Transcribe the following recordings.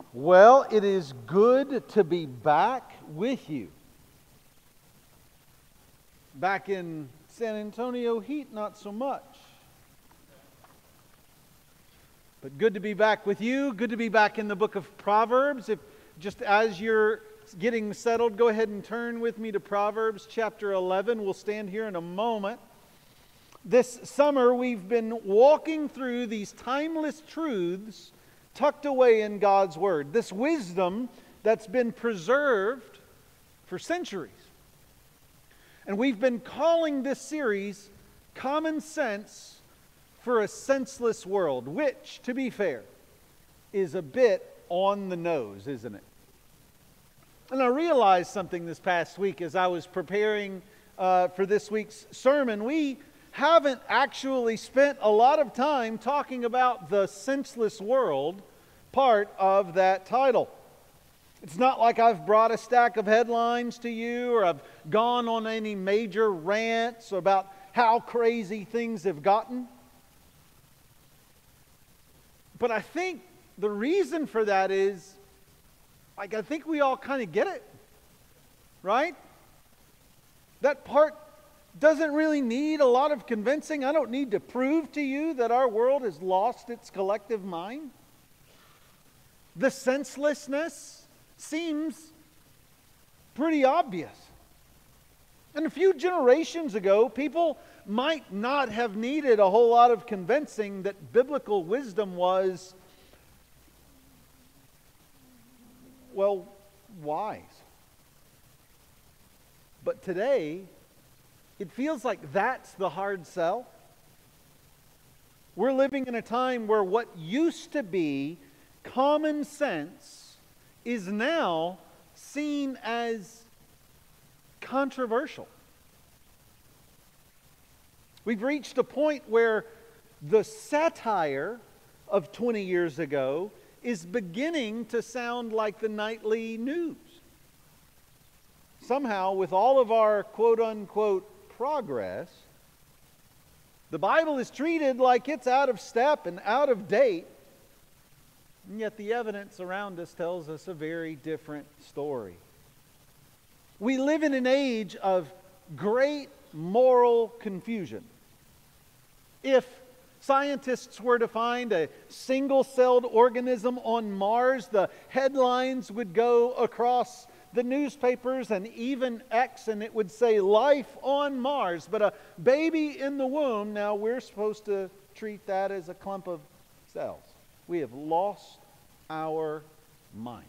Well, it is good to be back with you. Back in San Antonio heat, not so much. But good to be back with you. Good to be back in the book of Proverbs. If just as you're getting settled, go ahead and turn with me to Proverbs chapter 11. We'll stand here in a moment. This summer, we've been walking through these timeless truths tucked away in God's Word. This wisdom that's been preserved for centuries. And we've been calling this series Common Sense for a Senseless World, which, to be fair, is a bit on the nose, isn't it? And I realized something this past week as I was preparing for this week's sermon. We haven't actually spent a lot of time talking about the senseless world part of that title. It's not like I've brought a stack of headlines to you or I've gone on any major rants about how crazy things have gotten. But I think the reason for that is, I think we all kind of get it, right? That part doesn't really need a lot of convincing. I don't need to prove to you that our world has lost its collective mind. The senselessness seems pretty obvious. And a few generations ago, people might not have needed a whole lot of convincing that biblical wisdom was, well, wise. But today, it feels like that's the hard sell. We're living in a time where what used to be common sense is now seen as controversial. We've reached a point where the satire of 20 years ago is beginning to sound like the nightly news. Somehow, with all of our quote-unquote progress, the Bible is treated like it's out of step and out of date, and yet the evidence around us tells us a very different story. We live in an age of great moral confusion. If scientists were to find a single-celled organism on Mars, the headlines would go across the newspapers and even X, and it would say, "Life on Mars." But a baby in the womb, now we're supposed to treat that as a clump of cells. We have lost our minds.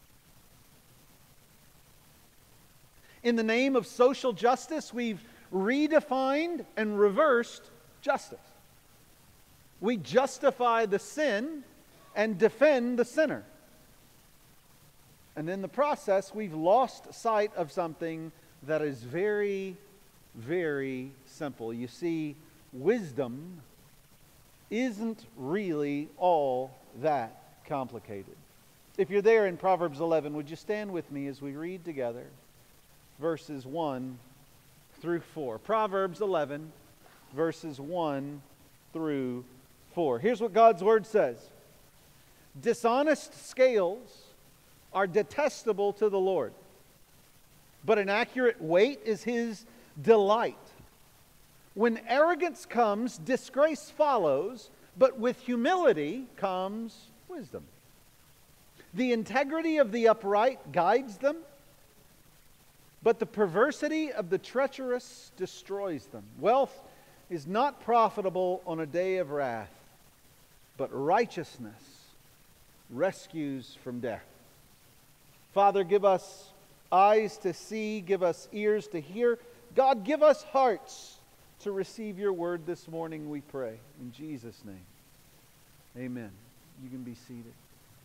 In the name of social justice, we've redefined and reversed justice. We justify the sin and defend the sinner. And in the process, we've lost sight of something that is very, very simple. You see, wisdom isn't really all that complicated. If you're there in Proverbs 11, would you stand with me as we read together verses 1 through 4. Proverbs 11, verses 1 through 4. Here's what God's Word says. Dishonest scales are detestable to the Lord, but an accurate weight is His delight. When arrogance comes, disgrace follows, but with humility comes wisdom. The integrity of the upright guides them, but the perversity of the treacherous destroys them. Wealth is not profitable on a day of wrath, but righteousness rescues from death. Father, give us eyes to see, give us ears to hear. God, give us hearts to receive your word this morning, we pray. In Jesus' name, amen. You can be seated.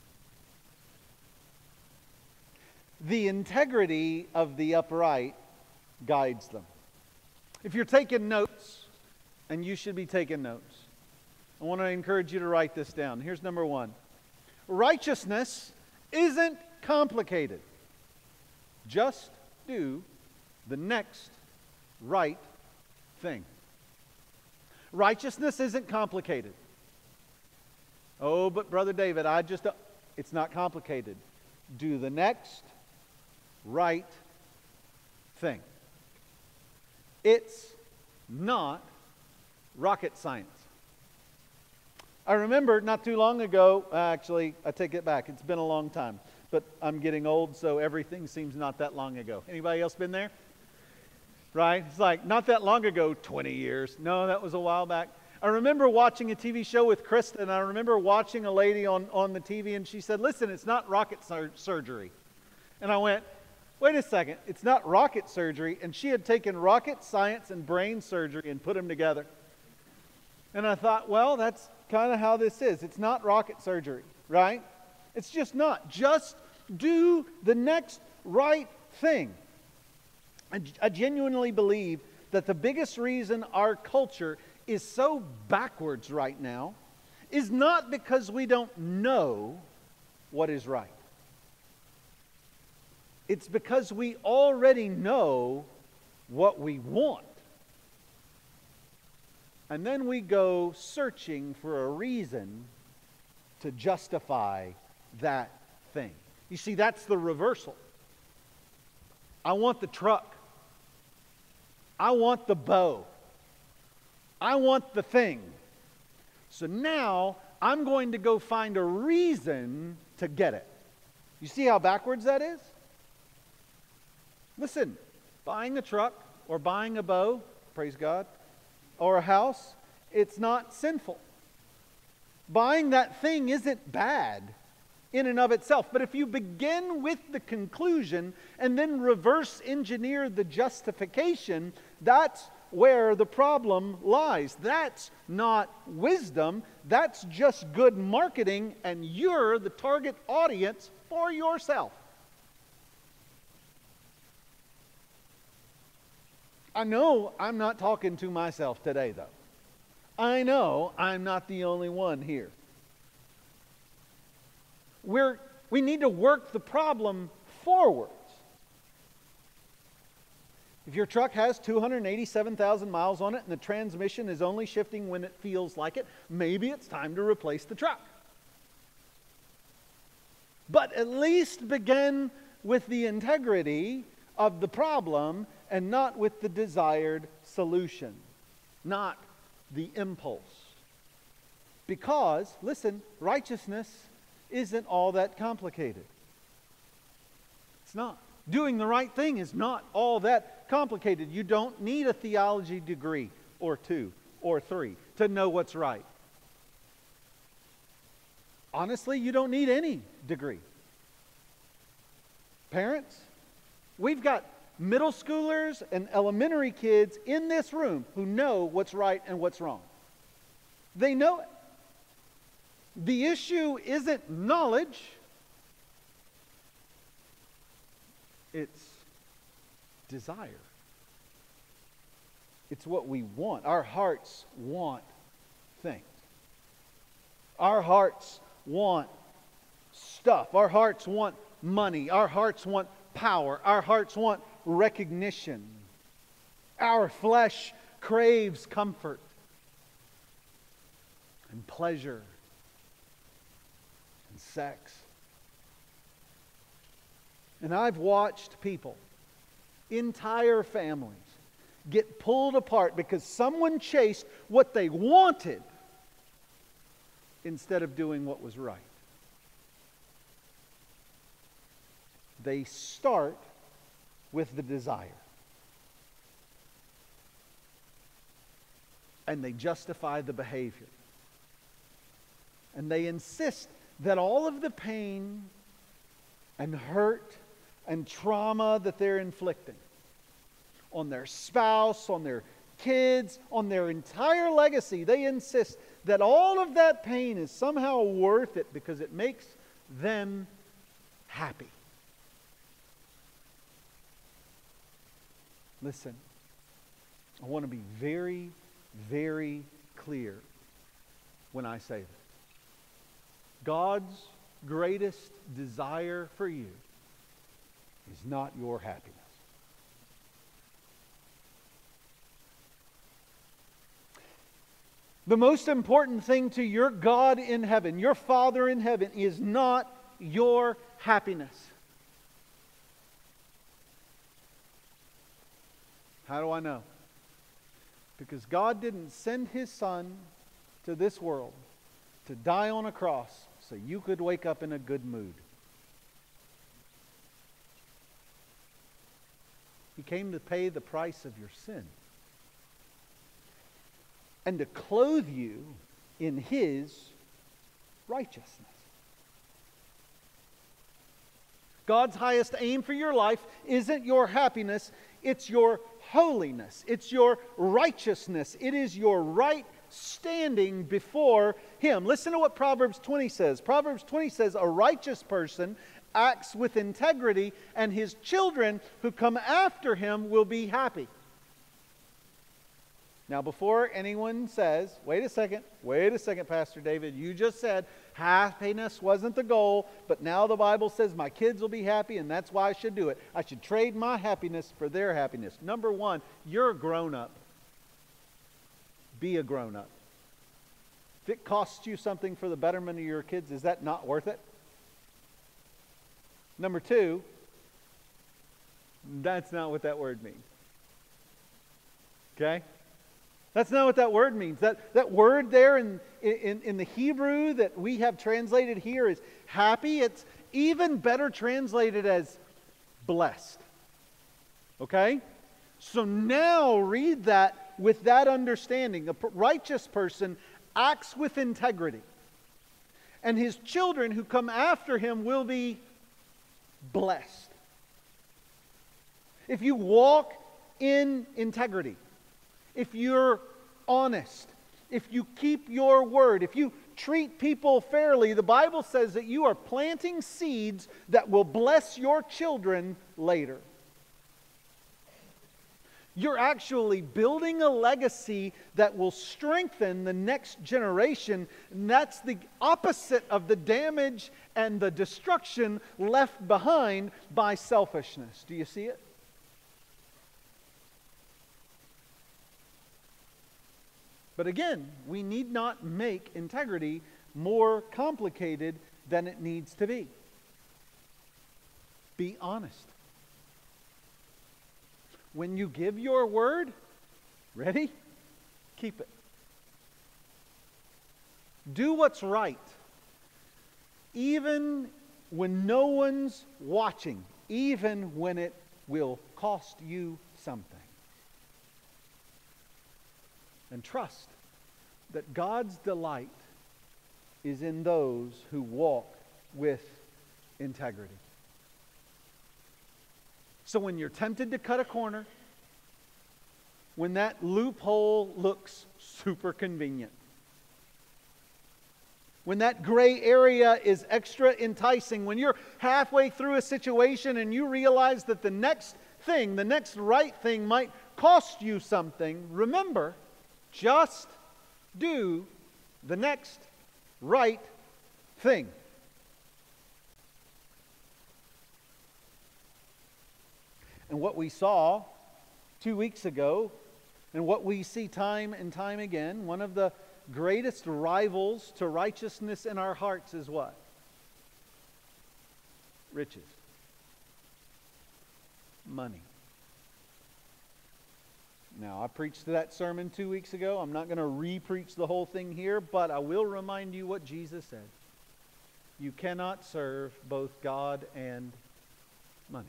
The integrity of the upright guides them. If you're taking notes, and you should be taking notes, I want to encourage you to write this down. Here's number one. Righteousness isn't complicated. Just do the next right thing. Righteousness isn't complicated. Oh, but Brother David, It's not complicated. Do the next right thing. It's not rocket science. I remember not too long ago, actually, I take it back. It's been a long time. But I'm getting old, so everything seems not that long ago. Anybody else been there? Right? It's like, not that long ago, 20 years. No, that was a while back. I remember watching a TV show with Krista, and I remember watching a lady on the TV, and she said, listen, it's not rocket surgery. And I went, wait a second, it's not rocket surgery. And she had taken rocket science and brain surgery and put them together. And I thought, well, that's kind of how this is. It's not rocket surgery, right? It's just not. Just do the next right thing. I genuinely believe that the biggest reason our culture is so backwards right now is not because we don't know what is right. It's because we already know what we want. And then we go searching for a reason to justify that thing. You see, that's the reversal. I want the truck. I want the bow. I want the thing. So now I'm going to go find a reason to get it. You see how backwards that is? Listen, buying a truck or buying a bow, praise God, or a house, it's not sinful. Buying that thing isn't bad in and of itself. But if you begin with the conclusion and then reverse engineer the justification, that's where the problem lies. That's not wisdom. That's just good marketing, and you're the target audience for yourself. I know I'm not talking to myself today, though. I know I'm not the only one here. We need to work the problem forwards. If your truck has 287,000 miles on it and the transmission is only shifting when it feels like it, maybe it's time to replace the truck. But at least begin with the integrity of the problem and not with the desired solution, not the impulse. Because, listen, righteousness isn't all that complicated. It's not. Doing the right thing is not all that complicated. You don't need a theology degree or 2 or 3 to know what's right. Honestly, you don't need any degree. Parents, we've got middle schoolers and elementary kids in this room who know what's right and what's wrong. They know it. The issue isn't knowledge. It's desire. It's what we want. Our hearts want things. Our hearts want stuff. Our hearts want money. Our hearts want power. Our hearts want recognition. Our flesh craves comfort and pleasure and sex. And I've watched people, entire families, get pulled apart because someone chased what they wanted instead of doing what was right. They start with the desire. And they justify the behavior. And they insist that all of the pain and hurt and trauma that they're inflicting on their spouse, on their kids, on their entire legacy, they insist that all of that pain is somehow worth it because it makes them happy. Listen, I want to be very, very clear when I say this. God's greatest desire for you is not your happiness. The most important thing to your God in heaven, your Father in heaven, is not your happiness. How do I know? Because God didn't send His Son to this world to die on a cross so you could wake up in a good mood. He came to pay the price of your sin and to clothe you in His righteousness. God's highest aim for your life isn't your happiness, it's your holiness. It's your righteousness. It is your right standing before Him. Listen to what Proverbs 20 says. Proverbs 20 says, a righteous person acts with integrity, and his children who come after him will be happy. Now, before anyone says, wait a second, Pastor David, you just said happiness wasn't the goal, but now the Bible says my kids will be happy and that's why I should do it. I should trade my happiness for their happiness. Number one, you're a grown-up. Be a grown-up. If it costs you something for the betterment of your kids, is that not worth it? Number two, that's not what that word means. Okay? That's not what that word means. That word there in the Hebrew that we have translated here is happy. It's even better translated as blessed. Okay? So now read that with that understanding. A righteous person acts with integrity. And his children who come after him will be blessed. If you walk in integrity, if you're honest, if you keep your word, if you treat people fairly, the Bible says that you are planting seeds that will bless your children later. You're actually building a legacy that will strengthen the next generation. And that's the opposite of the damage and the destruction left behind by selfishness. Do you see it? But again, we need not make integrity more complicated than it needs to be. Be honest. When you give your word, ready? Keep it. Do what's right. Even when no one's watching. Even when it will cost you something. And trust that God's delight is in those who walk with integrity. So when you're tempted to cut a corner, when that loophole looks super convenient, when that gray area is extra enticing, when you're halfway through a situation and you realize that the next thing, the next right thing might cost you something, remember, just do the next right thing. And what we saw 2 weeks ago, and what we see time and time again, one of the greatest rivals to righteousness in our hearts is what? Riches. Money. Now, I preached that sermon 2 weeks ago. I'm not going to re-preach the whole thing here, but I will remind you what Jesus said. You cannot serve both God and money.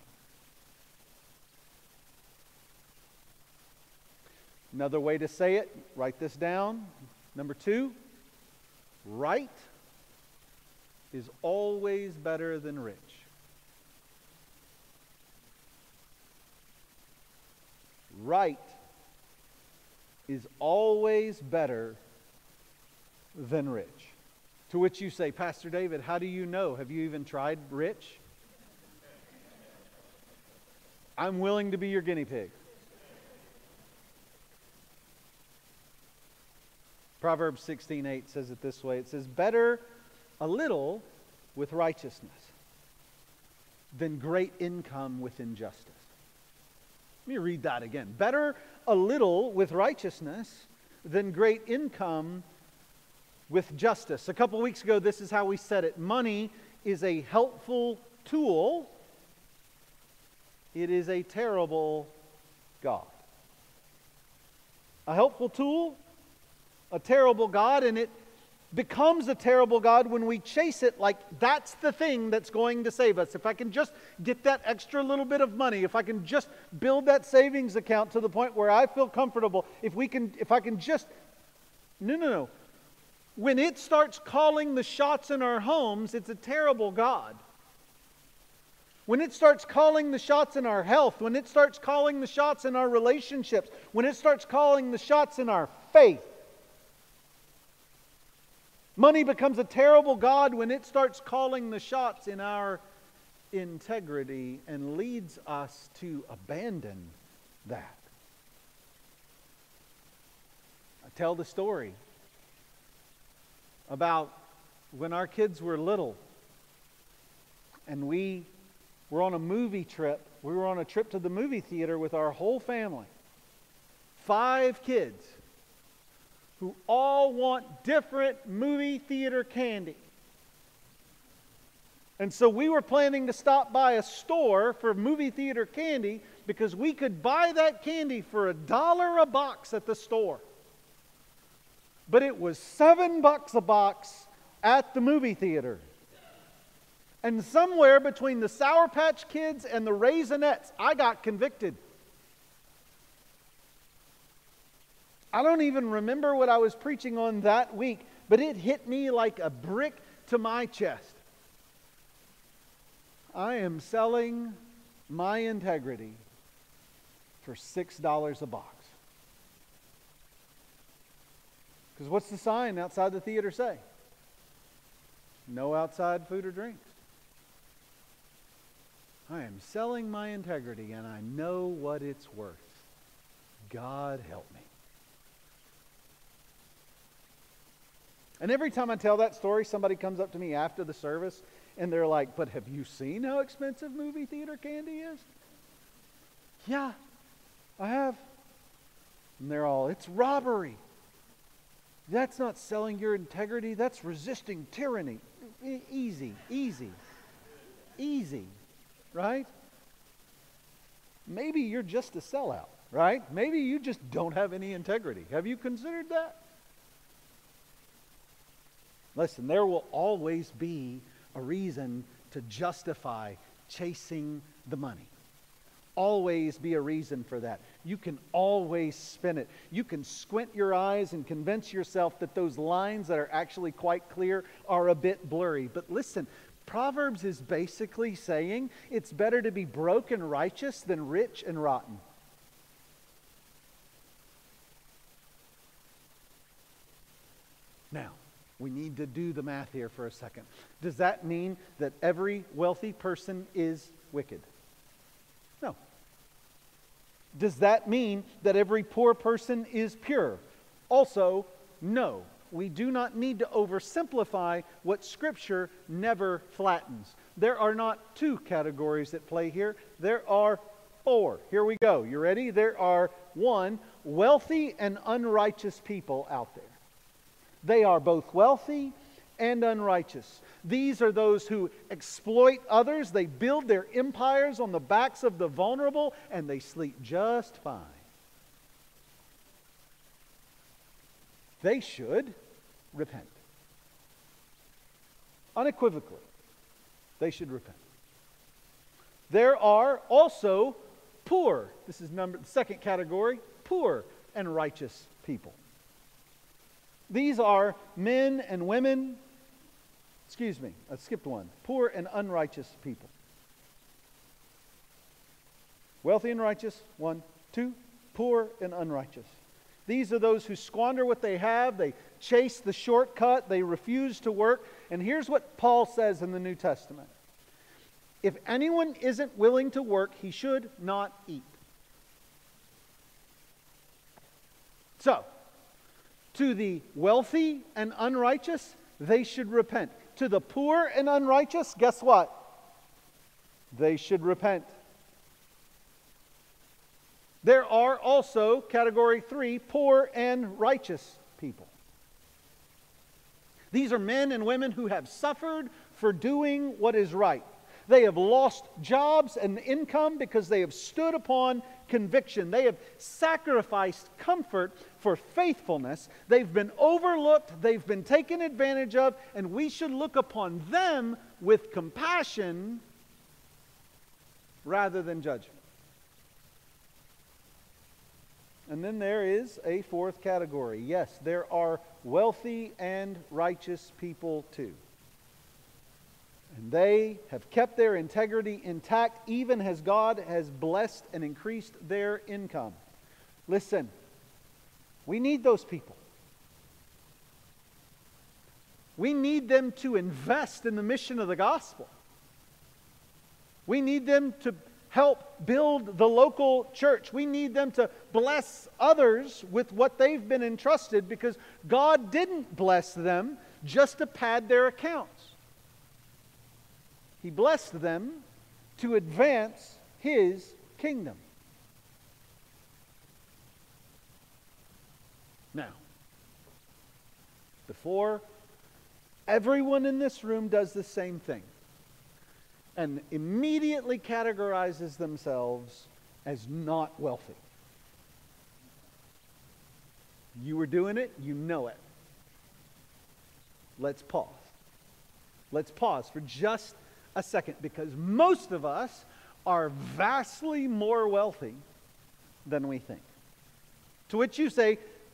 Another way to say it, write this down. Number 2, right is always better than rich. Right is always better than rich. To which you say, Pastor David, how do you know? Have you even tried rich? I'm willing to be your guinea pig. Proverbs 16:8 says it this way. It says, better a little with righteousness than great income with injustice. Let me read that again. Better a little with righteousness than great income with justice. A couple weeks ago, this is how we said it. Money is a helpful tool, it is a terrible God. A helpful tool, a terrible God, and it becomes a terrible God when we chase it like that's the thing that's going to save us. If I can just get that extra little bit of money, if I can just build that savings account to the point where I feel comfortable, if I can just... No. When it starts calling the shots in our homes, it's a terrible God. When it starts calling the shots in our health, when it starts calling the shots in our relationships, when it starts calling the shots in our faith, money becomes a terrible God when it starts calling the shots in our integrity and leads us to abandon that. I tell the story about when our kids were little and we were on a movie trip. We were on a trip to the movie theater with our whole family. 5 kids who all want different movie theater candy. And so we were planning to stop by a store for movie theater candy because we could buy that candy for $1 a box at the store. But it was $7 a box at the movie theater. And somewhere between the Sour Patch Kids and the Raisinets, I got convicted. I don't even remember what I was preaching on that week, but it hit me like a brick to my chest. I am selling my integrity for $6 a box. Because what's the sign outside the theater say? No outside food or drinks. I am selling my integrity and I know what it's worth. God help me. And every time I tell that story, somebody comes up to me after the service and they're like, but have you seen how expensive movie theater candy is? Yeah, I have. And they're all, it's robbery. That's not selling your integrity. That's resisting tyranny. Easy. Right? Maybe you're just a sellout, right? Maybe you just don't have any integrity. Have you considered that? Listen, there will always be a reason to justify chasing the money. Always be a reason for that. You can always spin it. You can squint your eyes and convince yourself that those lines that are actually quite clear are a bit blurry. But listen, Proverbs is basically saying it's better to be broke and righteous than rich and rotten. Now, we need to do the math here for a second. Does that mean that every wealthy person is wicked? No. Does that mean that every poor person is pure? Also, no. We do not need to oversimplify what Scripture never flattens. There are not 2 categories at play here. There are 4. Here we go. You ready? There are 1, wealthy and unrighteous people out there. They are both wealthy and unrighteous. These are those who exploit others. They build their empires on the backs of the vulnerable, and they sleep just fine. They should repent. Unequivocally, they should repent. There are also poor. This is the second category, poor and righteous people. These are men and women, I skipped one. Poor and unrighteous people. Wealthy and righteous, 1. 2, poor and unrighteous. These are those who squander what they have. They chase the shortcut. They refuse to work. And here's what Paul says in the New Testament. If anyone isn't willing to work, he should not eat. So, to the wealthy and unrighteous, they should repent. To the poor and unrighteous, guess what? They should repent. There are also, category 3, poor and righteous people. These are men and women who have suffered for doing what is right. They have lost jobs and income because they have stood upon conviction. They have sacrificed comfort for faithfulness. They've been overlooked. They've been taken advantage of. And we should look upon them with compassion rather than judgment. And then there is a fourth category. Yes, there are wealthy and righteous people too. And they have kept their integrity intact even as God has blessed and increased their income. Listen, we need those people. We need them to invest in the mission of the gospel. We need them to help build the local church. We need them to bless others with what they've been entrusted, because God didn't bless them just to pad their accounts. He blessed them to advance His kingdom. Now, before everyone in this room does the same thing and immediately categorizes themselves as not wealthy. You were doing it, you know it. Let's pause. Let's pause for just a second, because most of us are vastly more wealthy than we think. To which you say,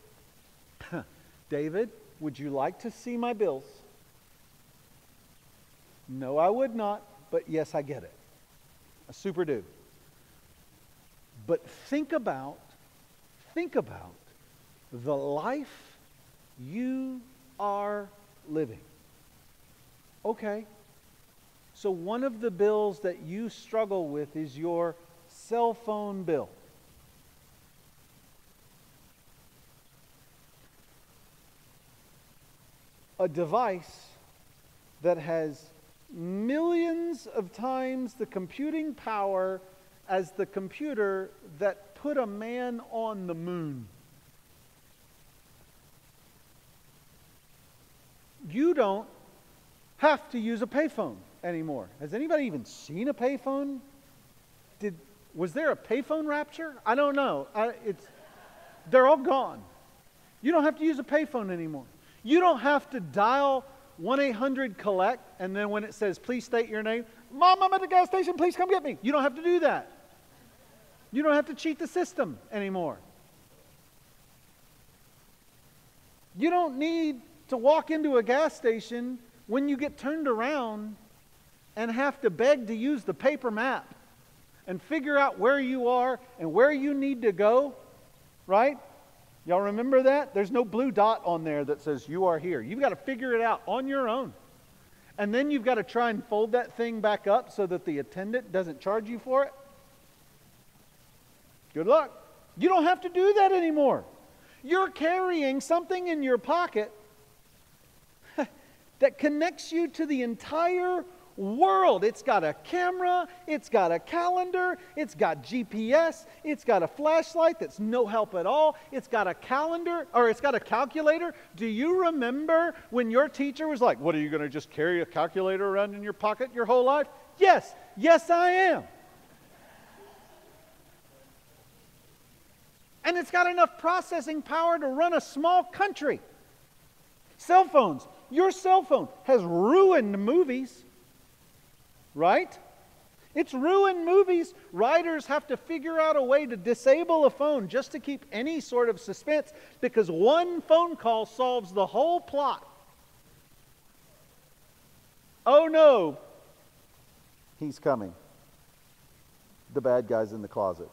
David, would you like to see my bills? No, I would not, but yes, I get it. I super do. But think about the life you are living. Okay. So one of the bills that you struggle with is your cell phone bill. A device that has millions of times the computing power as the computer that put a man on the moon. You don't have to use a payphone anymore. Has anybody even seen a payphone? Was there a payphone rapture? I don't know. They're all gone. You don't have to use a payphone anymore. You don't have to dial 1-800-COLLECT, and then when it says, please state your name, Mom, I'm at the gas station, please come get me. You don't have to do that. You don't have to cheat the system anymore. You don't need to walk into a gas station when you get turned around and have to beg to use the paper map and figure out where you are and where you need to go, right? Y'all remember that? There's no blue dot on there that says you are here. You've got to figure it out on your own. And then you've got to try and fold that thing back up so that the attendant doesn't charge you for it. Good luck. You don't have to do that anymore. You're carrying something in your pocket that connects you to the entire world. It's got a camera, it's got a calendar, it's got GPS, it's got a flashlight that's no help at all, it's got a calendar, or it's got a calculator. Do you remember when your teacher was like, what, are you going to just carry a calculator around in your pocket your whole life? Yes, I am. And it's got enough processing power to run a small country. Cell phones. Your cell phone has ruined movies. Right? It's ruined movies. Writers have to figure out a way to disable a phone just to keep any sort of suspense, because one phone call solves the whole plot. Oh no, he's coming. The bad guy's in the closet.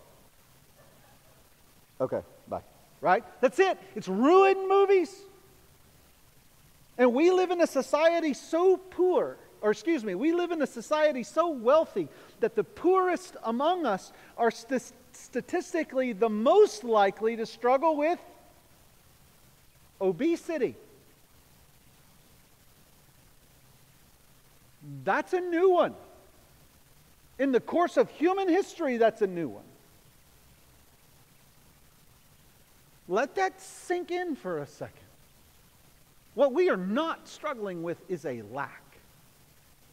Okay, bye. Right? That's it. It's ruined movies. And we live in a society so poor, we live in a society so wealthy that the poorest among us are statistically the most likely to struggle with obesity. That's a new one. In the course of human history, that's a new one. Let that sink in for a second. What we are not struggling with is a lack.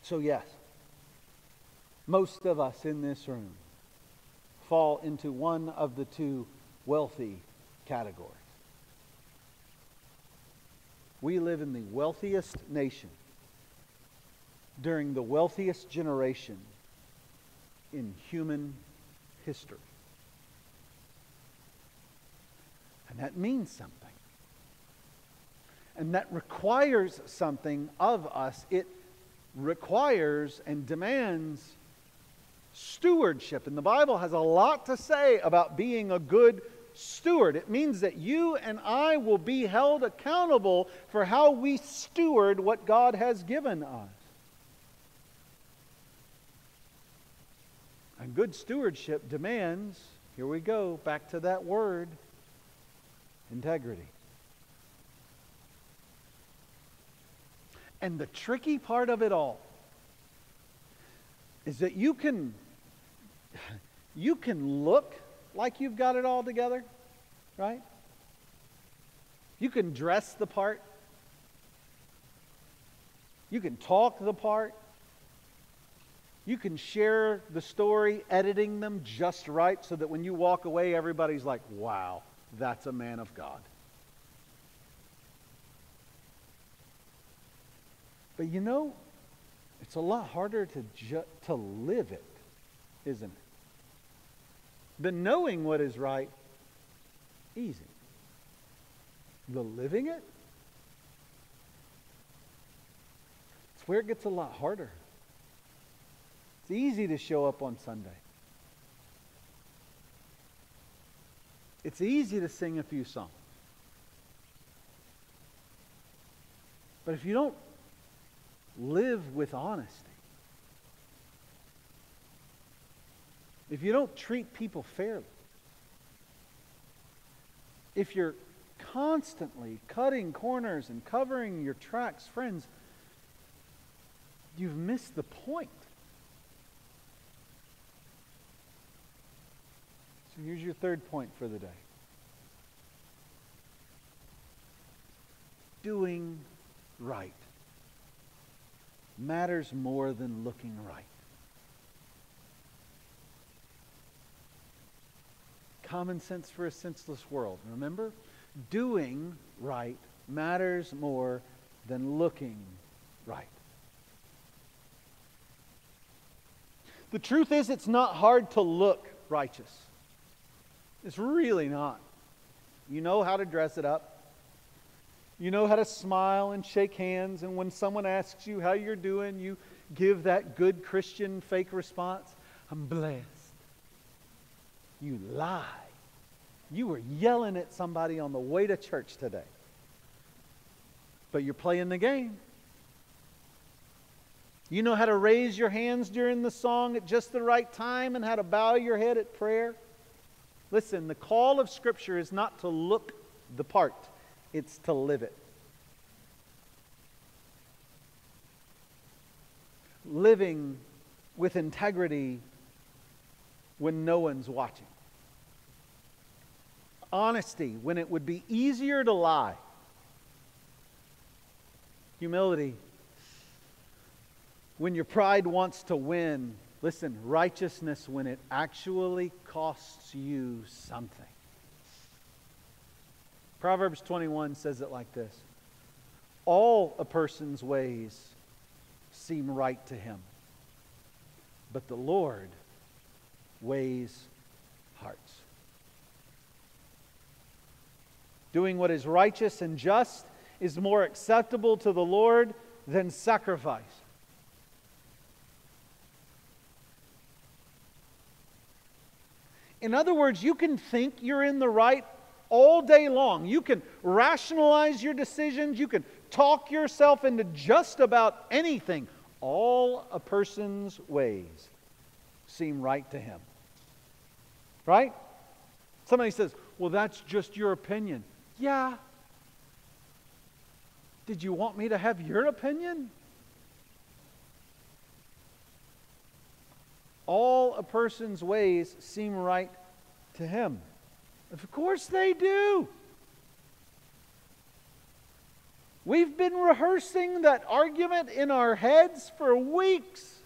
So yes, most of us in this room fall into one of the two wealthy categories. We live in the wealthiest nation during the wealthiest generation in human history. And that means something. And that requires something of us. It requires and demands stewardship. And the Bible has a lot to say about being a good steward. It means that you and I will be held accountable for how we steward what God has given us. And good stewardship demands, here we go, back to that word, integrity. And the tricky part of it all is that you can look like you've got it all together, right? You can dress the part. You can talk the part. You can share the story, editing them just right so that when you walk away, everybody's like, wow, that's a man of God. But you know, it's a lot harder to live it, isn't it? Than knowing what is right, easy. The living it, it's where it gets a lot harder. It's easy to show up on Sunday. It's easy to sing a few songs. But if you don't live with honesty, if you don't treat people fairly, if you're constantly cutting corners and covering your tracks, friends, you've missed the point. So here's your third point for the day. Doing right matters more than looking right. Common sense for a senseless world. Remember? Doing right matters more than looking right. The truth is, it's not hard to look righteous. It's really not. You know how to dress it up. You know how to smile and shake hands, and when someone asks you how you're doing, you give that good Christian fake response. I'm blessed. You lie. You were yelling at somebody on the way to church today. But you're playing the game. You know how to raise your hands during the song at just the right time and how to bow your head at prayer. Listen, the call of Scripture is not to look the part. It's to live it. Living with integrity when no one's watching. Honesty when it would be easier to lie. Humility when your pride wants to win. Listen, righteousness when it actually costs you something. Proverbs 21 says it like this. All a person's ways seem right to him, but the Lord weighs hearts. Doing what is righteous and just is more acceptable to the Lord than sacrifice. In other words, you can think you're in the right all day long. You can rationalize your decisions. You can talk yourself into just about anything. All a person's ways seem right to him. Right? Somebody says, well, that's just your opinion. Yeah. Did you want me to have your opinion? All a person's ways seem right to him. Of course they do. We've been rehearsing that argument in our heads for weeks.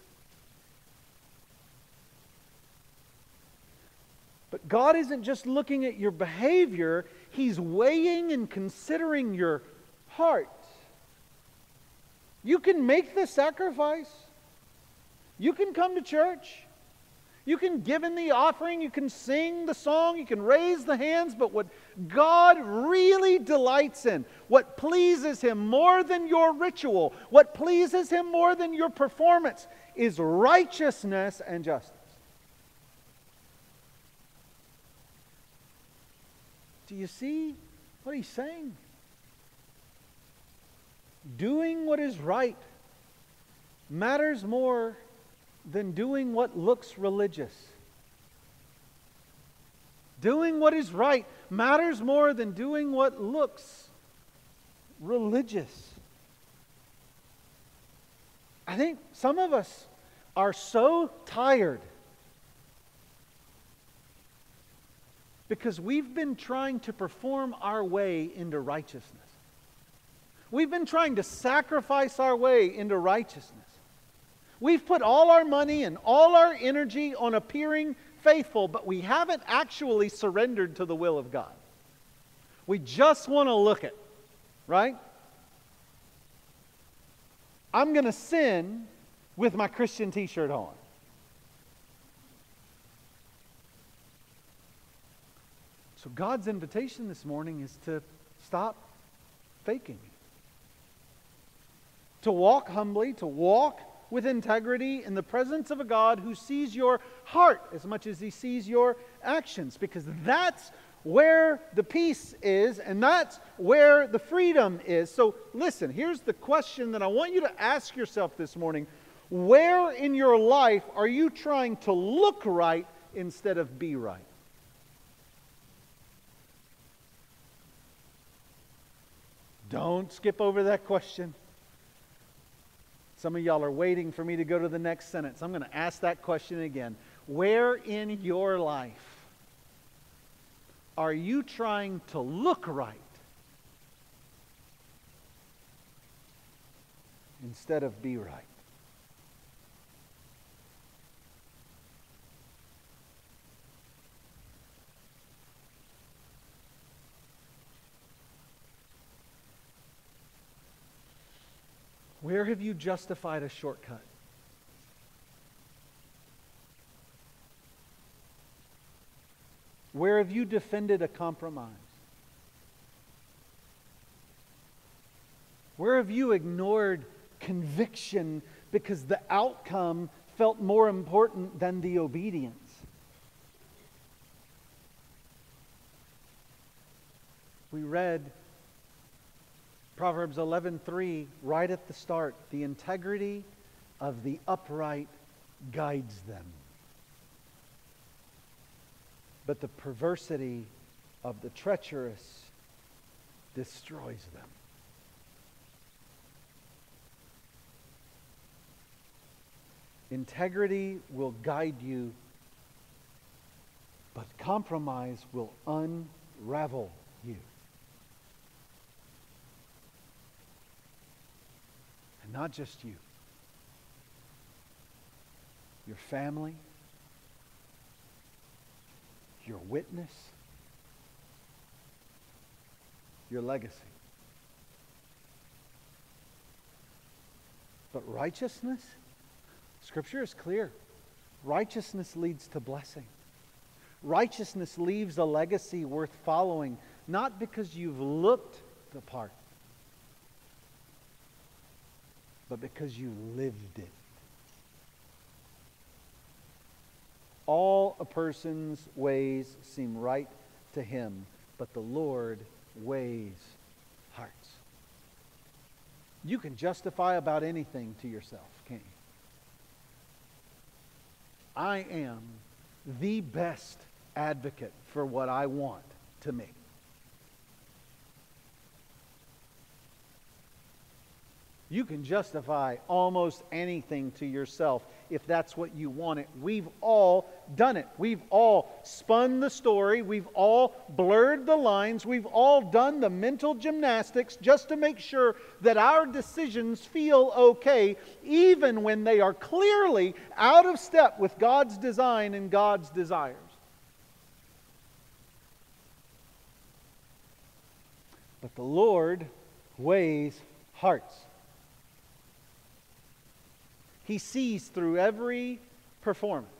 But God isn't just looking at your behavior, He's weighing and considering your heart. You can make the sacrifice. You can come to church. You can give in the offering. You can sing the song. You can raise the hands. But what God really delights in, what pleases Him more than your ritual, what pleases Him more than your performance, is righteousness and justice. Do you see what He's saying? Doing what is right matters more than doing what looks religious. Doing what is right matters more than doing what looks religious. I think some of us are so tired because we've been trying to perform our way into righteousness. We've been trying to sacrifice our way into righteousness. We've put all our money and all our energy on appearing faithful, but we haven't actually surrendered to the will of God. We just want to look it, right? I'm going to sin with my Christian t-shirt on. So God's invitation this morning is to stop faking. To walk humbly, to walk with integrity in the presence of a God who sees your heart as much as He sees your actions. Because that's where the peace is, and that's where the freedom is. So listen, here's the question that I want you to ask yourself this morning. Where in your life are you trying to look right instead of be right? Don't skip over that question. Some of y'all are waiting for me to go to the next sentence. I'm going to ask that question again. Where in your life are you trying to look right instead of be right? Where have you justified a shortcut? Where have you defended a compromise? Where have you ignored conviction because the outcome felt more important than the obedience? We read Proverbs 11:3 right at the start. The integrity of the upright guides them, but the perversity of the treacherous destroys them. Integrity will guide you, but compromise will unravel you. And not just you. Your family, your witness, your legacy. But righteousness, Scripture is clear. Righteousness leads to blessing. Righteousness leaves a legacy worth following, not because you've looked the part, but because you lived it. All a person's ways seem right to him, but the Lord weighs hearts. You can justify about anything to yourself, can't you? I am the best advocate for what I want to me. You can justify almost anything to yourself if that's what you want it. We've all done it. We've all spun the story. We've all blurred the lines. We've all done the mental gymnastics just to make sure that our decisions feel okay, even when they are clearly out of step with God's design and God's desires. But the Lord weighs hearts. He sees through every performance.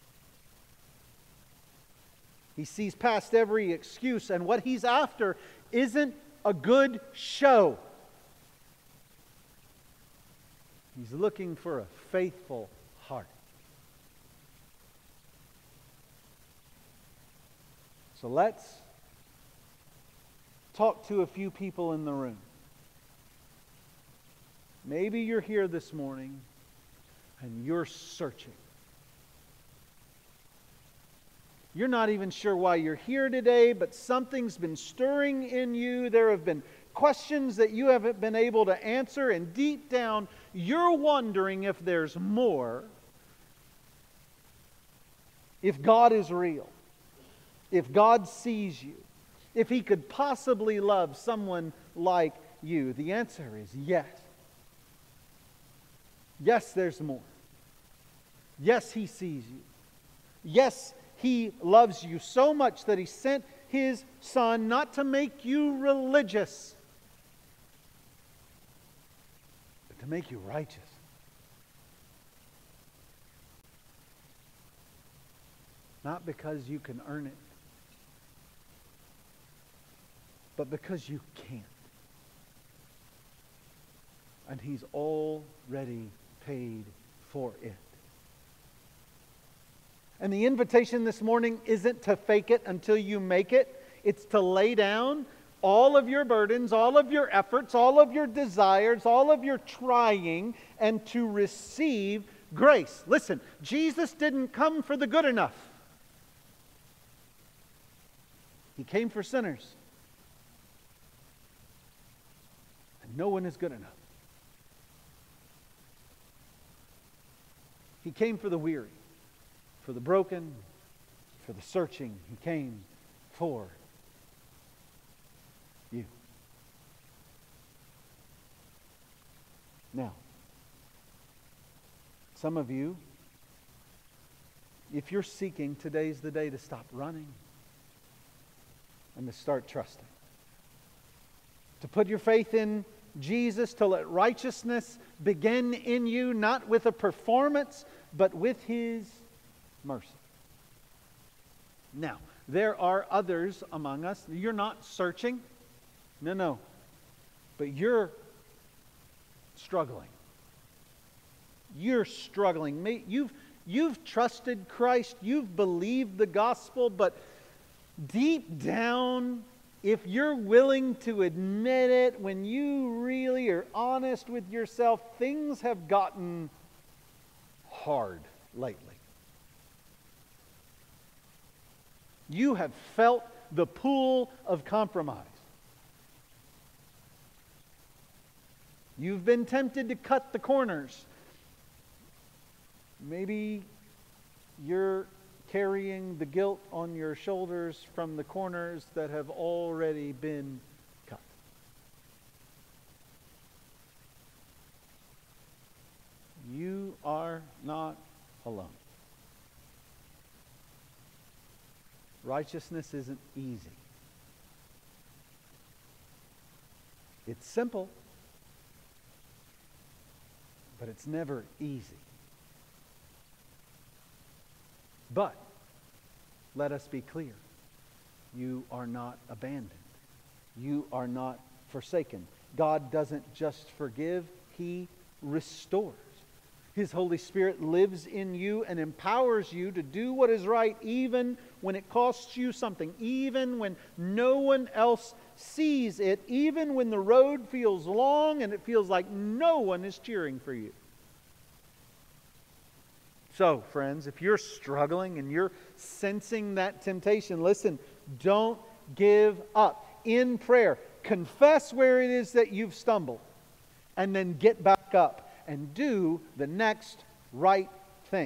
He sees past every excuse, and what He's after isn't a good show. He's looking for a faithful heart. So let's talk to a few people in the room. Maybe you're here this morning and you're searching. You're not even sure why you're here today, but something's been stirring in you. There have been questions that you haven't been able to answer, and deep down, you're wondering if there's more. If God is real, if God sees you, if He could possibly love someone like you. The answer is yes. Yes, there's more. Yes, He sees you. Yes, He loves you so much that He sent His Son not to make you religious, but to make you righteous. Not because you can earn it, but because you can't. And He's already paid for it. And the invitation this morning isn't to fake it until you make it. It's to lay down all of your burdens, all of your efforts, all of your desires, all of your trying, and to receive grace. Listen, Jesus didn't come for the good enough. He came for sinners. And no one is good enough. He came for the weary, for the broken, for the searching. He came for you. Now, some of you, if you're seeking, today's the day to stop running and to start trusting. To put your faith in Jesus, to let righteousness begin in you, not with a performance, but with His mercy. Now, there are others among us. You're not searching. No. But you're struggling. You're struggling. You've trusted Christ. You've believed the gospel. But deep down, if you're willing to admit it, when you really are honest with yourself, things have gotten hard lately. You have felt the pull of compromise. You've been tempted to cut the corners. Maybe you're carrying the guilt on your shoulders from the corners that have already been cut. You are not alone. Righteousness isn't easy. It's simple, but it's never easy. But let us be clear. You are not abandoned. You are not forsaken. God doesn't just forgive, He restores. His Holy Spirit lives in you and empowers you to do what is right even when it costs you something, even when no one else sees it, even when the road feels long and it feels like no one is cheering for you. So, friends, if you're struggling and you're sensing that temptation, listen, don't give up. In prayer, confess where it is that you've stumbled. and then get back up and do the next right thing.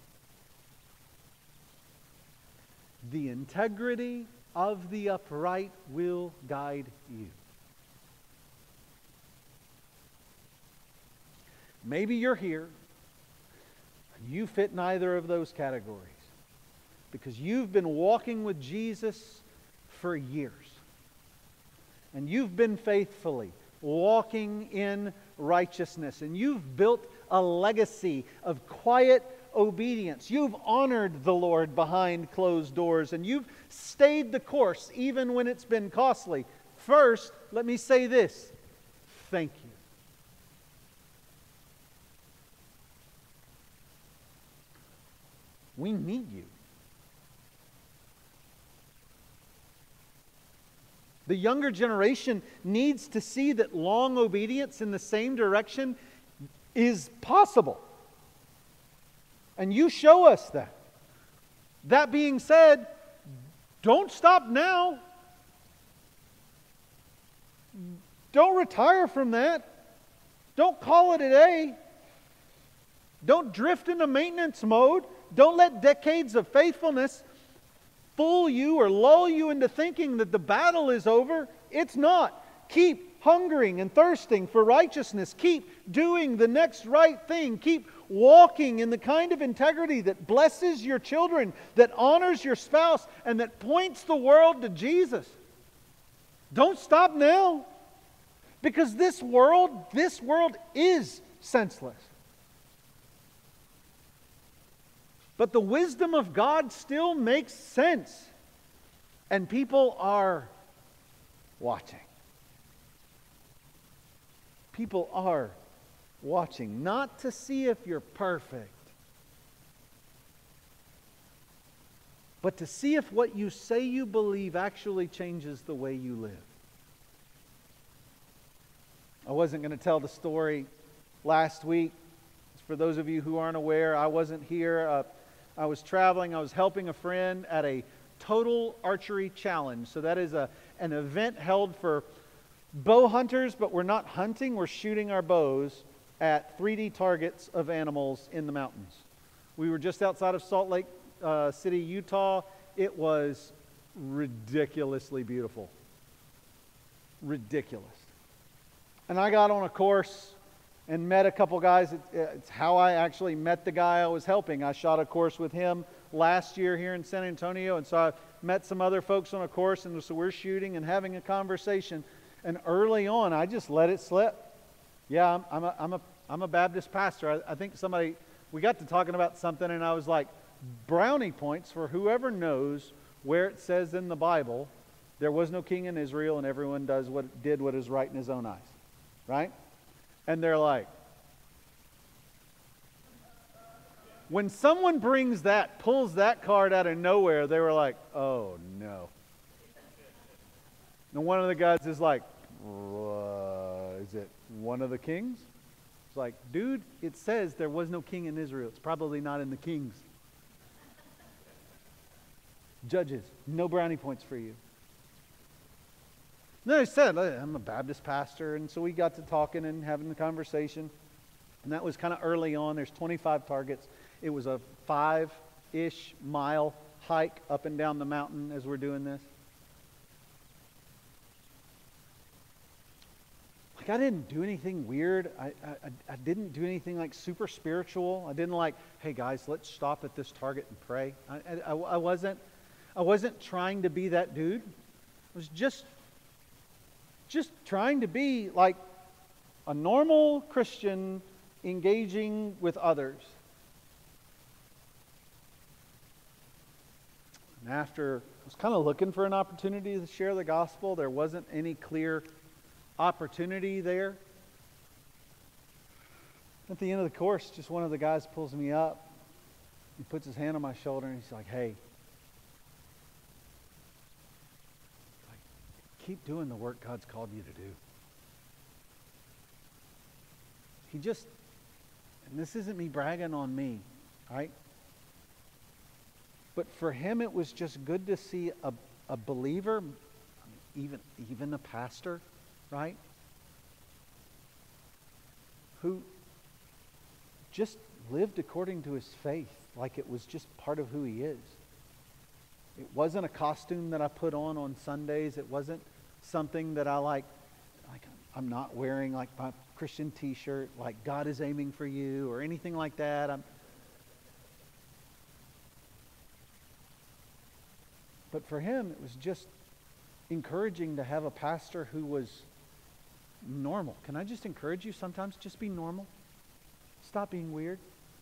The integrity of the upright will guide you. Maybe you're here and you fit neither of those categories because you've been walking with Jesus for years. And you've been faithfully walking in righteousness. And you've built a legacy of quiet obedience. You've honored the Lord behind closed doors. And you've stayed the course even when it's been costly. First, let me say this. Thank you. We need you. The younger generation needs to see that long obedience in the same direction is possible. And you show us that. That being said, don't stop now. Don't retire from that. Don't call it a day. Don't drift into maintenance mode. Don't let decades of faithfulness fool you or lull you into thinking that the battle is over. It's not. Keep hungering and thirsting for righteousness. Keep doing the next right thing. Keep walking in the kind of integrity that blesses your children, that honors your spouse, and that points the world to Jesus. Don't stop now. Because this world is senseless. But the wisdom of God still makes sense. And people are watching. People are watching. Not to see if you're perfect, but to see if what you say you believe actually changes the way you live. I wasn't going to tell the story last week. For those of you who aren't aware, I wasn't here. I was traveling. I was helping a friend at a total archery challenge. So that is an event held for bow hunters, but we're not hunting. We're shooting our bows at 3D targets of animals in the mountains. We were just outside of Salt Lake City, Utah. It was ridiculously beautiful. Ridiculous. And I got on a course and met a couple guys. It's how I actually met the guy I was helping. I shot a course with him last year here in San Antonio, and so I met some other folks on a course, and so we're shooting and having a conversation. And early on, I just let it slip. Yeah, I'm a Baptist pastor. I think we got to talking about something, and I was like, brownie points for whoever knows where it says in the Bible, there was no king in Israel, and everyone did what is right in his own eyes. Right? And they're like, when someone pulls that card out of nowhere, they were like, oh no. And one of the guys is like, is it one of the kings? It's like, dude, it says there was no king in Israel. It's probably not in the Kings. Judges, no brownie points for you. Then I said, I'm a Baptist pastor, and so we got to talking and having the conversation. And that was kind of early on. There's 25 targets. It was a 5-ish mile hike up and down the mountain as we're doing this. Like, I didn't do anything weird. I didn't do anything like super spiritual. I didn't like, hey guys, let's stop at this target and pray. I wasn't trying to be that dude. I was just trying to be like a normal Christian engaging with others. And after I was kind of looking for an opportunity to share the gospel, there wasn't any clear opportunity there. At the end of the course, just one of the guys pulls me up. He puts his hand on my shoulder and he's like, hey, keep doing the work God's called you to do. And this isn't me bragging on me, right? But for him, it was just good to see a believer, even a pastor, right? who just lived according to his faith, like it was just part of who he is. It wasn't a costume that I put on Sundays. It wasn't something that I like I'm not wearing like my Christian t-shirt, like God is aiming for you or anything like that. But for him, it was just encouraging to have a pastor who was normal. Can I just encourage you sometimes? Just be normal. Stop being weird.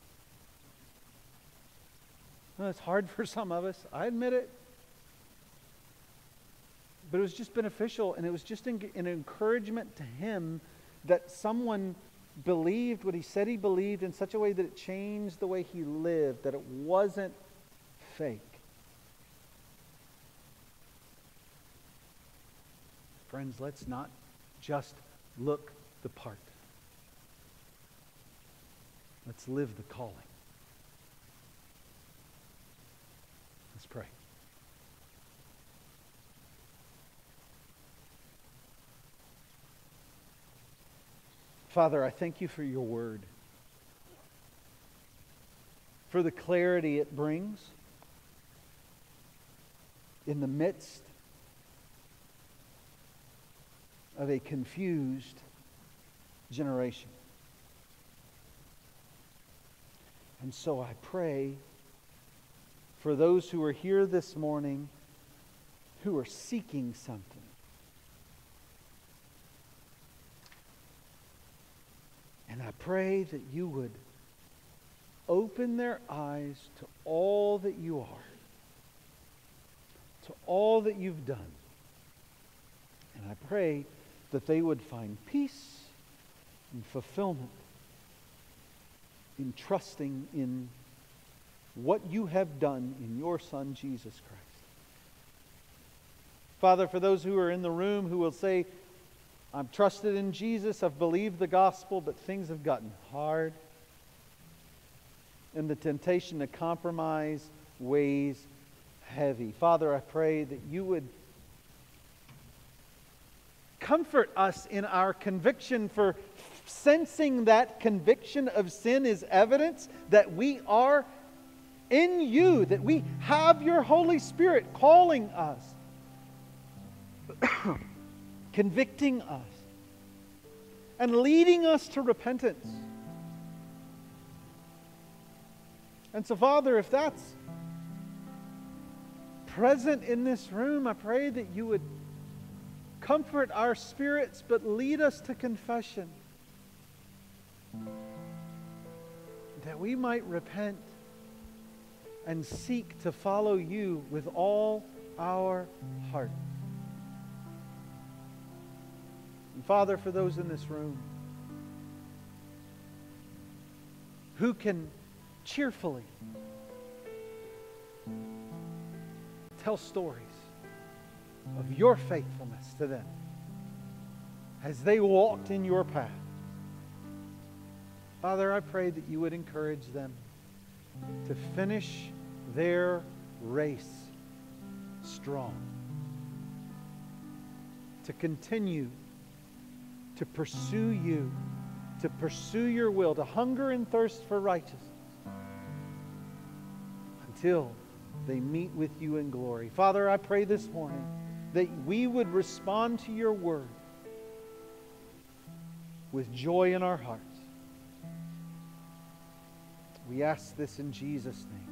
Well, it's hard for some of us. I admit it. But it was just beneficial, and it was just an encouragement to him that someone believed what he said he believed in such a way that it changed the way he lived, that it wasn't fake. Friends, let's not just look the part. Let's live the calling. Let's pray. Father, I thank you for your word, for the clarity it brings in the midst of a confused generation. And so I pray for those who are here this morning who are seeking something. And I pray that you would open their eyes to all that you are, to all that you've done. And I pray that they would find peace and fulfillment in trusting in what you have done in your Son, Jesus Christ. Father, for those who are in the room who will say, I've trusted in Jesus, I've believed the gospel, but things have gotten hard, and the temptation to compromise weighs heavy. Father, I pray that you would comfort us in our conviction, for sensing that conviction of sin is evidence that we are in you, that we have your Holy Spirit calling us, convicting us, and leading us to repentance. And so, Father, if that's present in this room, I pray that you would comfort our spirits, but lead us to confession, that we might repent and seek to follow you with all our heart. And Father, for those in this room who can cheerfully tell stories of your faithfulness to them as they walked in your path, Father, I pray that you would encourage them to finish their race strong, to continue to pursue you, to pursue your will, to hunger and thirst for righteousness until they meet with you in glory. Father, I pray this morning that we would respond to your word with joy in our hearts. We ask this in Jesus' name.